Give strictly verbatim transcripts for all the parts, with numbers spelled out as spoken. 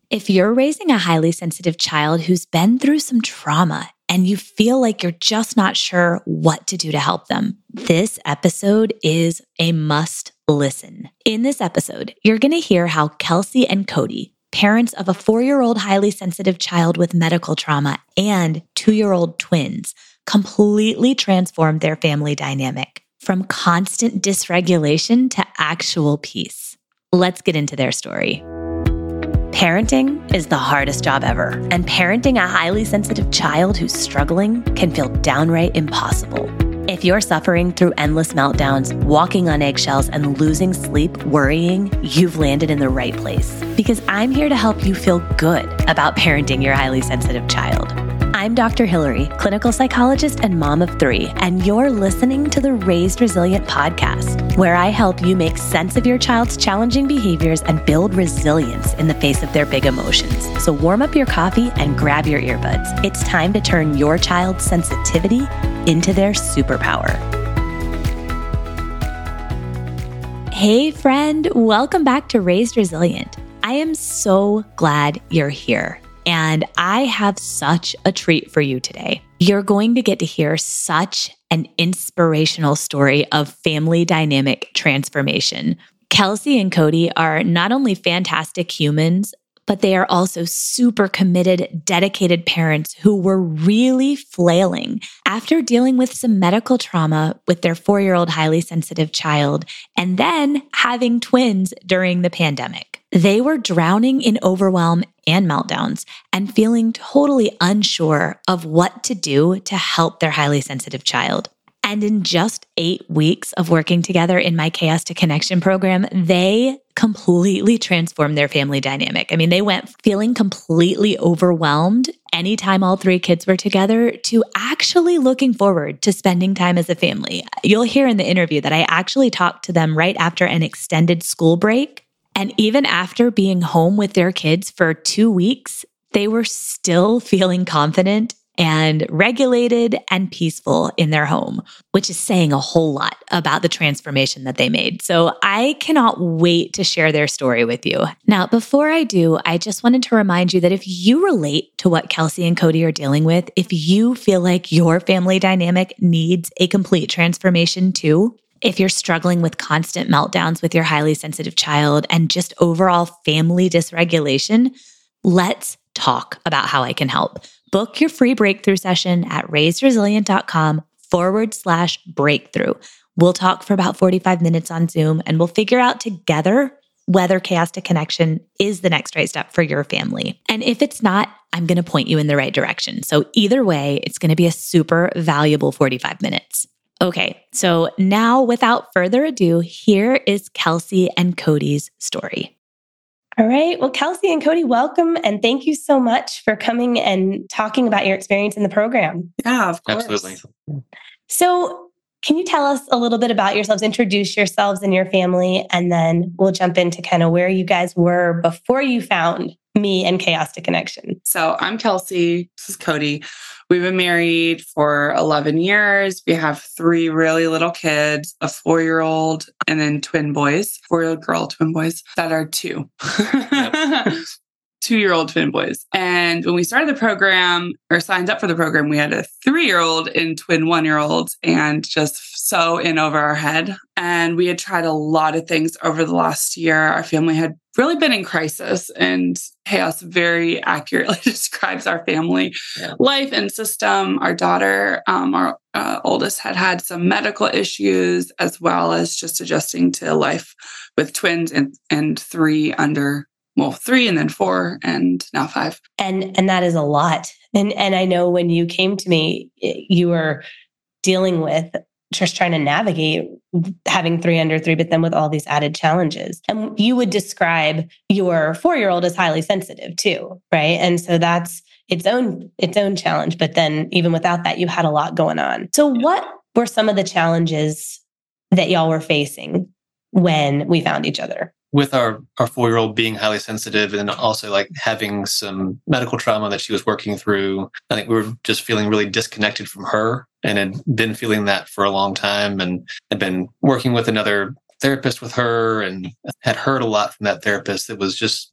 If you're raising a highly sensitive child who's been through some trauma and you feel like you're just not sure what to do to help them, this episode is a must listen. In this episode, you're going to hear how Kelsey and Cody, parents of a four-year-old highly sensitive child with medical trauma and two-year-old twins, completely transformed their family dynamic from constant dysregulation to actual peace. Let's get into their story. Parenting is the hardest job ever, and parenting a highly sensitive child who's struggling can feel downright impossible. If you're suffering through endless meltdowns, walking on eggshells, and losing sleep worrying, you've landed in the right place. Because I'm here to help you feel good about parenting your highly sensitive child. I'm Doctor Hillary, clinical psychologist and mom of three, and you're listening to the Raised Resilient podcast, where I help you make sense of your child's challenging behaviors and build resilience in the face of their big emotions. So warm up your coffee and grab your earbuds. It's time to turn your child's sensitivity into their superpower. Hey friend, welcome back to Raised Resilient. I am so glad you're here. And I have such a treat for you today. You're going to get to hear such an inspirational story of family dynamic transformation. Kelsey and Cody are not only fantastic humans, but they are also super committed, dedicated parents who were really flailing after dealing with some medical trauma with their four-year-old highly sensitive child, and then having twins during the pandemic. They were drowning in overwhelm and meltdowns and feeling totally unsure of what to do to help their highly sensitive child. And in just eight weeks of working together in my Chaos to Connection program, they completely transformed their family dynamic. I mean, they went feeling completely overwhelmed anytime all three kids were together to actually looking forward to spending time as a family. You'll hear in the interview that I actually talked to them right after an extended school break. And even after being home with their kids for two weeks, they were still feeling confident and regulated and peaceful in their home, which is saying a whole lot about the transformation that they made. So I cannot wait to share their story with you. Now, before I do, I just wanted to remind you that if you relate to what Kelsey and Cody are dealing with, if you feel like your family dynamic needs a complete transformation too, if you're struggling with constant meltdowns with your highly sensitive child and just overall family dysregulation, let's talk about how I can help. Book your free breakthrough session at raisedresilient.com forward slash breakthrough. We'll talk for about forty-five minutes on Zoom and we'll figure out together whether Chaos to Connection is the next right step for your family. And if it's not, I'm going to point you in the right direction. So either way, it's going to be a super valuable forty-five minutes. Okay, so now without further ado, here is Kelsey and Cody's story. All right. Well, Kelsey and Cody, welcome. And thank you so much for coming and talking about your experience in the program. Yeah, of course. Absolutely. So can you tell us a little bit about yourselves, introduce yourselves and your family, and then we'll jump into kind of where you guys were before you found me and Chaos to Connection. So I'm Kelsey. This is Cody. We've been married for eleven years. We have three really little kids, a four-year-old, and then twin boys, four-year-old girl, twin boys that are two. Yep. Two-year-old twin boys. And when we started the program or signed up for the program, we had a three-year-old and twin one-year-olds and just so in over our head. And we had tried a lot of things over the last year. Our family had really been in crisis, and Chaos very accurately describes our family yeah. life and system. Our daughter, um, our uh, oldest, had had some medical issues, as well as just adjusting to life with twins and, and three under Well, three and then four and now five. And and that is a lot. And and I know when you came to me, you were dealing with just trying to navigate having three under three, but then with all these added challenges. And you would describe your four-year-old as highly sensitive too, right? And so that's its own its own challenge. But then even without that, you had a lot going on. So what were some of the challenges that y'all were facing when we found each other? With our, our four-year-old being highly sensitive and also like having some medical trauma that she was working through, I think we were just feeling really disconnected from her and had been feeling that for a long time and had been working with another therapist with her and had heard a lot from that therapist that was just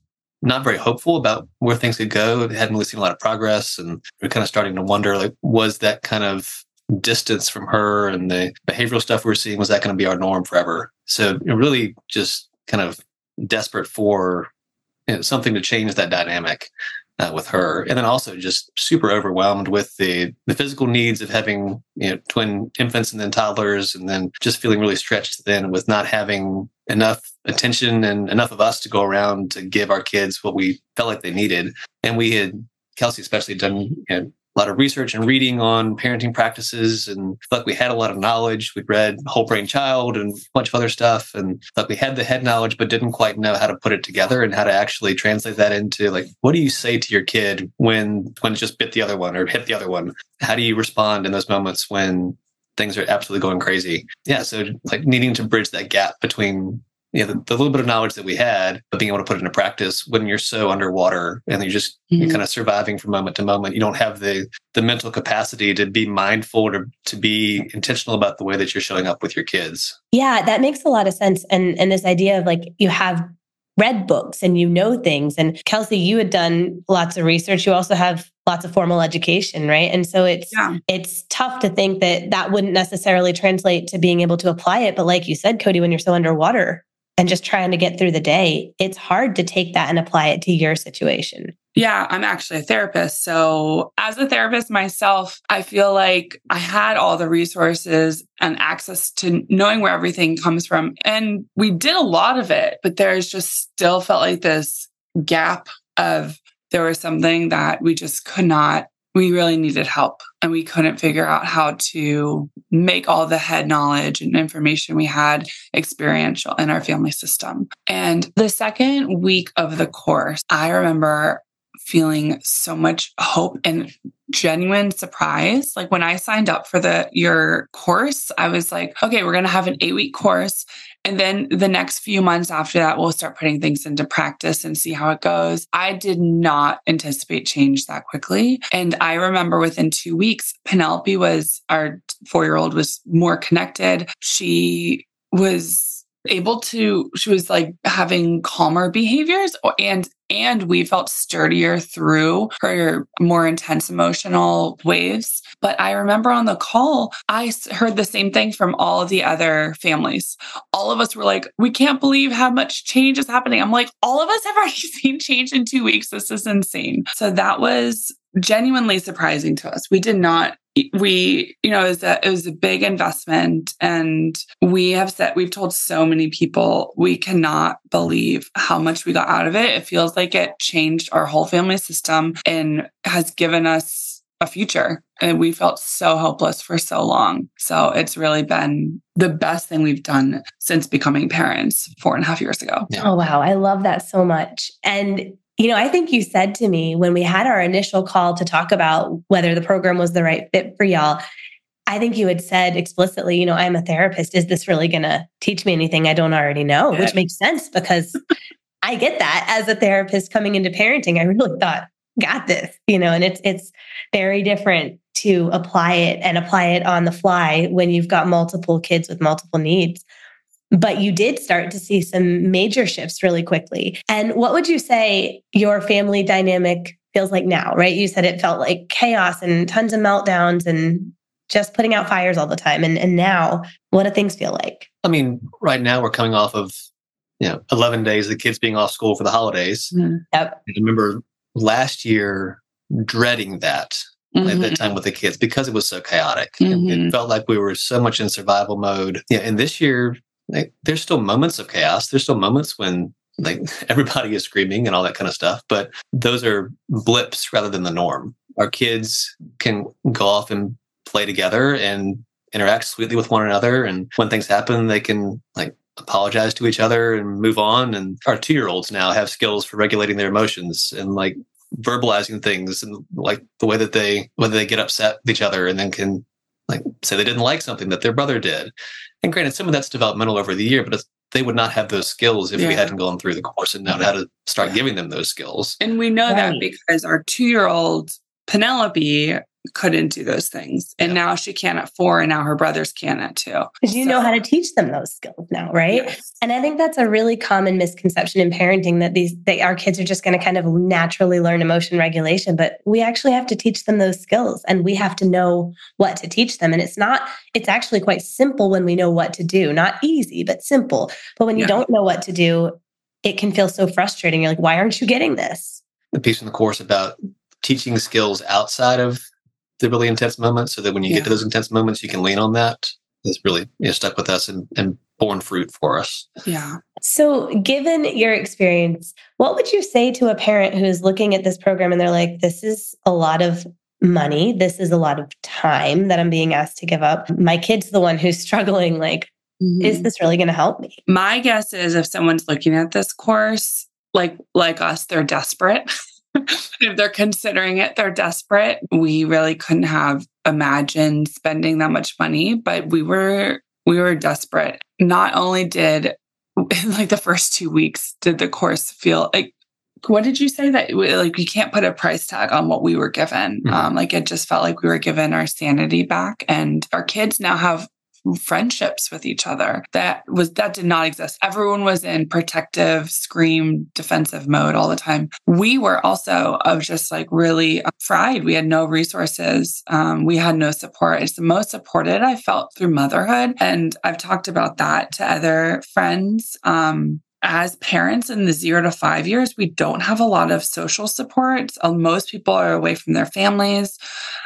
not very hopeful about where things could go. They hadn't really seen a lot of progress. And we are kind of starting to wonder, like, was that kind of distance from her and the behavioral stuff we we're seeing, was that going to be our norm forever? So it really just kind of desperate for, you know, something to change that dynamic uh, with her. And then also just super overwhelmed with the, the physical needs of having, you know, twin infants and then toddlers, and then just feeling really stretched thin with not having enough attention and enough of us to go around to give our kids what we felt like they needed. And we had, Kelsey especially, done, you know, a lot of research and reading on parenting practices, and felt like we had a lot of knowledge. We'd read Whole Brain Child and a bunch of other stuff, and felt like we had the head knowledge, but didn't quite know how to put it together and how to actually translate that into, like, what do you say to your kid when when it just bit the other one or hit the other one? How do you respond in those moments when things are absolutely going crazy? Yeah, so like needing to bridge that gap between, you know, the, the little bit of knowledge that we had, but being able to put it into practice when you're so underwater and you're just mm-hmm. you're kind of surviving from moment to moment. You don't have the the mental capacity to be mindful or to be intentional about the way that you're showing up with your kids. Yeah, that makes a lot of sense. And and this idea of, like, you have read books and you know things. And Kelsey, you had done lots of research. You also have lots of formal education, right? And so it's yeah. it's tough to think that that wouldn't necessarily translate to being able to apply it. But like you said, Cody, when you're so underwater and just trying to get through the day, it's hard to take that and apply it to your situation. Yeah, I'm actually a therapist. So as a therapist myself, I feel like I had all the resources and access to knowing where everything comes from. And we did a lot of it, but there's just still felt like this gap of there was something that we just could not, we really needed help. And we couldn't figure out how to make all the head knowledge and information we had experiential in our family system. And the second week of the course, I remember feeling so much hope and genuine surprise. Like when I signed up for the your course, I was like, okay, we're going to have an eight week course. And then the next few months after that, we'll start putting things into practice and see how it goes. I did not anticipate change that quickly. And I remember within two weeks, Penelope was, our four-year-old was more connected. She was able to, she was like having calmer behaviors, and and we felt sturdier through her more intense emotional waves. But I remember on the call, I heard the same thing from all of the other families. All of us were like, we can't believe how much change is happening. I'm like, all of us have already seen change in two weeks. This is insane. So that was genuinely surprising to us. We did not We, you know, it was, a, it was a big investment, and we have said, we've told so many people, we cannot believe how much we got out of it. It feels like it changed our whole family system and has given us a future. And we felt so hopeless for so long. So it's really been the best thing we've done since becoming parents four and a half years ago. Yeah. Oh, wow. I love that so much. And you know, I think you said to me when we had our initial call to talk about whether the program was the right fit for y'all, I think you had said explicitly, you know, I'm a therapist. Is this really going to teach me anything I don't already know? Yeah. Which makes sense because I get that as a therapist coming into parenting. I really thought, got this, you know, and it's it's very different to apply it and apply it on the fly when you've got multiple kids with multiple needs. But you did start to see some major shifts really quickly. And what would you say your family dynamic feels like now, right? You said it felt like chaos and tons of meltdowns and just putting out fires all the time. And, and now, what do things feel like? I mean, right now we're coming off of, you know, eleven days of the kids being off school for the holidays. Mm-hmm. Yep. I remember last year dreading that. Mm-hmm. At that time with the kids because it was so chaotic. Mm-hmm. It, it felt like we were so much in survival mode. Yeah, and this year, like, there's still moments of chaos. There's still moments when like everybody is screaming and all that kind of stuff. But those are blips rather than the norm. Our kids can go off and play together and interact sweetly with one another. And when things happen, they can like apologize to each other and move on. And our two-year-olds now have skills for regulating their emotions and like verbalizing things and like the way that they, whether they get upset with each other and then can like say they didn't like something that their brother did. And granted, some of that's developmental over the year, but it's, they would not have those skills if yeah. we hadn't gone through the course and known how to start yeah. giving them those skills. And we know right. that because our two-year-old Penelope couldn't do those things. And yeah. now she can at four, and now her brothers can at two. Because you so, know how to teach them those skills now, right? Yes. And I think that's a really common misconception in parenting, that these they, our kids are just going to kind of naturally learn emotion regulation, but we actually have to teach them those skills, and we have to know what to teach them. And it's not, it's actually quite simple when we know what to do. Not easy, but simple. But when you yeah. don't know what to do, it can feel so frustrating. You're like, why aren't you getting this? The piece in the course about teaching skills outside of the really intense moments, so that when you yeah. get to those intense moments, you can lean on that, is really you know, stuck with us and, and borne fruit for us. Yeah. So given your experience, what would you say to a parent who's looking at this program and they're like, this is a lot of money. This is a lot of time that I'm being asked to give up. My kid's the one who's struggling. Like, mm-hmm. is this really going to help me? My guess is if someone's looking at this course, like, like us, they're desperate. If they're considering it, they're desperate. We really couldn't have imagined spending that much money, but we were, we were desperate. Not only did like the first two weeks, did the course feel like, what did you say that like, we can't put a price tag on what we were given. Mm-hmm. Um, like it just felt like we were given our sanity back, and our kids now have friendships with each other. That was, that did not exist. Everyone was in protective, scream, defensive mode all the time. We were also of just like really fried. We had no resources. Um, we had no support. It's the most supported I felt through motherhood. And I've talked about that to other friends. Um, As parents in the zero to five years, we don't have a lot of social support. Most people are away from their families.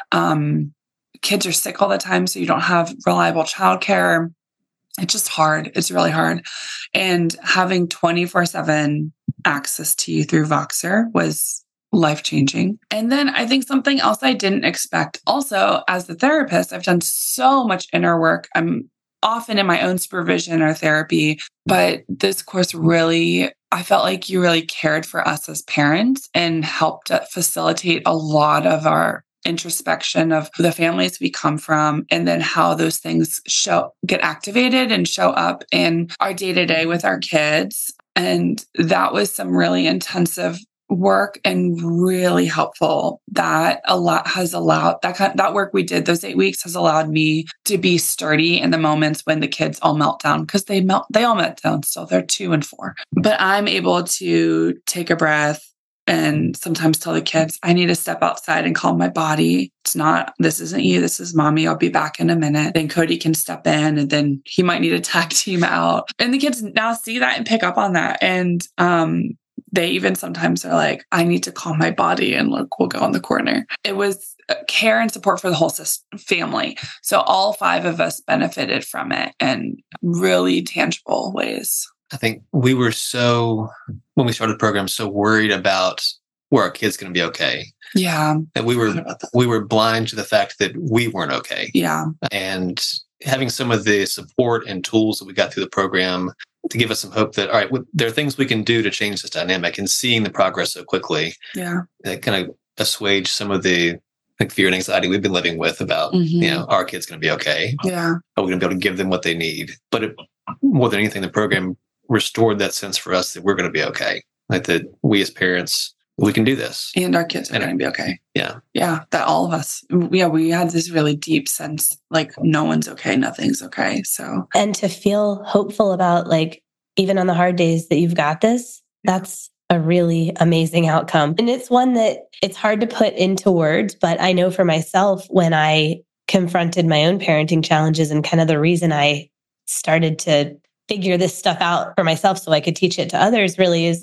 Um, kids are sick all the time, so you don't have reliable childcare. It's just hard. It's really hard. And having twenty-four seven access to you through Voxer was life-changing. And then I think something else I didn't expect also, as the therapist, I've done so much inner work. I'm often in my own supervision or therapy, but this course really, I felt like you really cared for us as parents and helped facilitate a lot of our introspection of the families we come from, and then how those things show, get activated and show up in our day-to-day with our kids. And that was some really intensive work and really helpful. That a lot has allowed that kind, that work we did those eight weeks has allowed me to be sturdy in the moments when the kids all melt down, because they melt, they all melt down still. They're two and four, but I'm able to take a breath and sometimes tell the kids, I need to step outside and calm my body. It's not, this isn't you, this is mommy. I'll be back in a minute. Then Cody can step in, and then he might need a tag team out. And the kids now see that and pick up on that. And um, they even sometimes are like, I need to calm my body, and look, we'll go in the corner. It was care and support for the whole system, family. So all five of us benefited from it in really tangible ways. I think we were so, when we started the program, so worried about were our kids going to be okay. Yeah. That we were, we were blind to the fact that we weren't okay. Yeah. And having some of the support and tools that we got through the program to give us some hope that, all right, there are things we can do to change this dynamic, and seeing the progress so quickly. Yeah. That kind of assuage some of the like fear and anxiety we've been living with about, mm-hmm. you know, our kids going to be okay. Yeah. Are we going to be able to give them what they need? But it, more than anything, the program restored that sense for us that we're going to be okay. Like that we as parents, we can do this. And our kids are going to be okay. Yeah. Yeah. That all of us, yeah, we had this really deep sense, like no one's okay. Nothing's okay. So. And to feel hopeful about, like, even on the hard days, that you've got this, that's a really amazing outcome. And it's one that it's hard to put into words, but I know for myself, when I confronted my own parenting challenges, and kind of the reason I started to figure this stuff out for myself so I could teach it to others, really is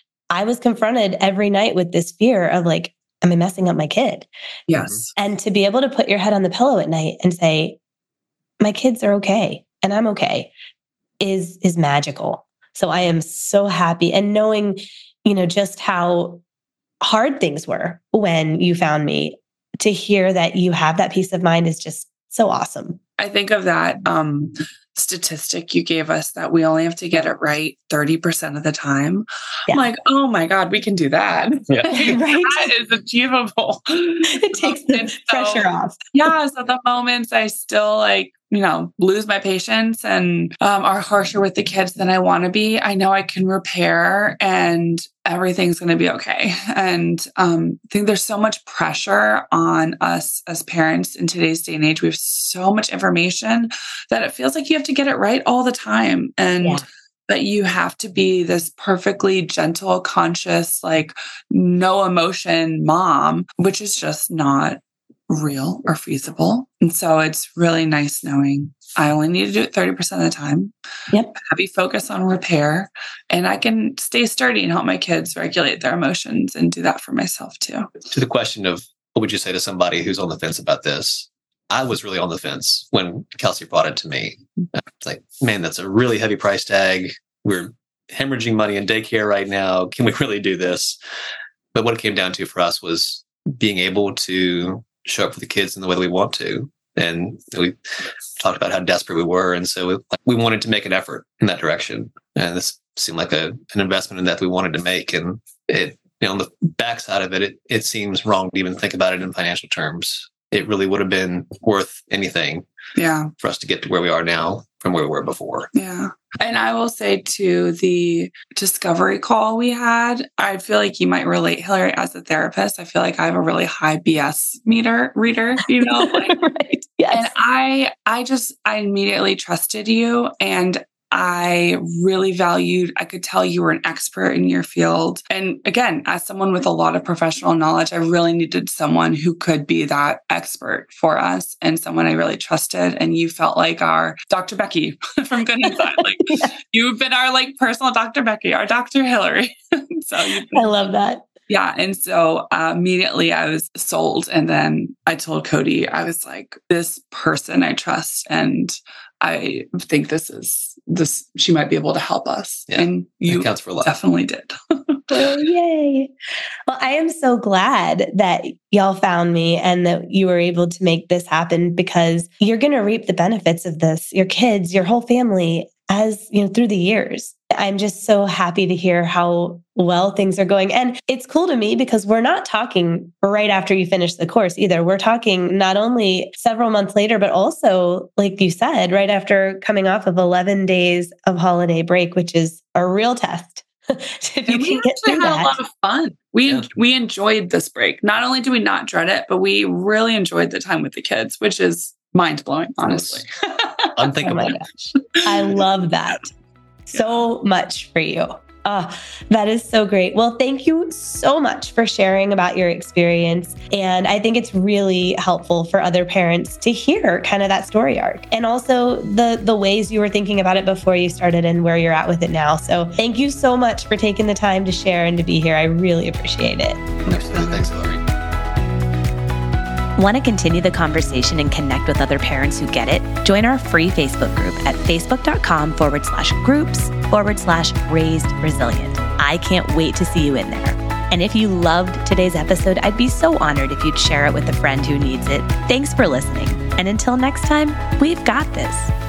I was confronted every night with this fear of, like, am I messing up my kid? Yes. And to be able to put your head on the pillow at night and say, my kids are okay and I'm okay, is, is magical. So I am so happy. And knowing, you know, just how hard things were when you found me, to hear that you have that peace of mind is just so awesome. I think of that um, statistic you gave us that we only have to get it right thirty percent of the time. Yeah. I'm like, oh my God, we can do that. Yeah. Right? That is achievable. It takes the so, pressure off. Yeah. So the moments I still like you know, lose my patience and um, are harsher with the kids than I want to be, I know I can repair and everything's going to be okay. And um, I think there's so much pressure on us as parents in today's day and age. We have so much information that it feels like you have to get it right all the time. And yeah. that you have to be this perfectly gentle, conscious, like no emotion mom, which is just not real or feasible. And so it's really nice knowing I only need to do it thirty percent of the time. Yep. Heavy focus on repair, and I can stay sturdy and help my kids regulate their emotions and do that for myself too. To the question of what would you say to somebody who's on the fence about this? I was really on the fence when Kelsey brought it to me. It's like, man, that's a really heavy price tag. We're hemorrhaging money in daycare right now. Can we really do this? But what it came down to for us was being able to show up for the kids in the way that we want to. And we talked about how desperate we were. And so we, we wanted to make an effort in that direction. And this seemed like a, an investment in that we wanted to make. And it, you know, on the backside of it, it, it seems wrong to even think about it in financial terms. It really would have been worth anything yeah. for us to get to where we are now from where we were before. Yeah. And I will say too, the discovery call we had, I feel like you might relate, Hillary, as a therapist. I feel like I have a really high B S meter reader, you know, like, right. Yes. And I, I just, I immediately trusted you, and I really valued, I could tell you were an expert in your field. And again, as someone with a lot of professional knowledge, I really needed someone who could be that expert for us and someone I really trusted. And you felt like our Doctor Becky from Good Inside. Like yeah. You've been our like personal Doctor Becky, our Doctor Hillary. So you've been, I love that. Yeah. And so uh, immediately I was sold. And then I told Cody, I was like, this person I trust, and I think this is this, she might be able to help us. Yeah, and you counts for a lot. Definitely did. Oh, yay. Well, I am so glad that y'all found me and that you were able to make this happen, because you're going to reap the benefits of this, your kids, your whole family, as you know, through the years. I'm just so happy to hear how well things are going. And it's cool to me because we're not talking right after you finish the course either. We're talking not only several months later, but also, like you said, right after coming off of eleven days of holiday break, which is a real test. If you and can we get actually through had that. a lot of fun. We Yeah. we enjoyed this break. Not only do we not dread it, but we really enjoyed the time with the kids, which is mind blowing, honestly. Unthinkable. Oh my gosh. I love that so much for you. Oh, that is so great. Well, thank you so much for sharing about your experience. And I think it's really helpful for other parents to hear kind of that story arc, and also the, the ways you were thinking about it before you started and where you're at with it now. So thank you so much for taking the time to share and to be here. I really appreciate it. Absolutely. Thanks, Hillary. Want to continue the conversation and connect with other parents who get it? Join our free Facebook group at facebook.com forward slash groups forward slash raised resilient. I can't wait to see you in there. And if you loved today's episode, I'd be so honored if you'd share it with a friend who needs it. Thanks for listening. And until next time, we've got this.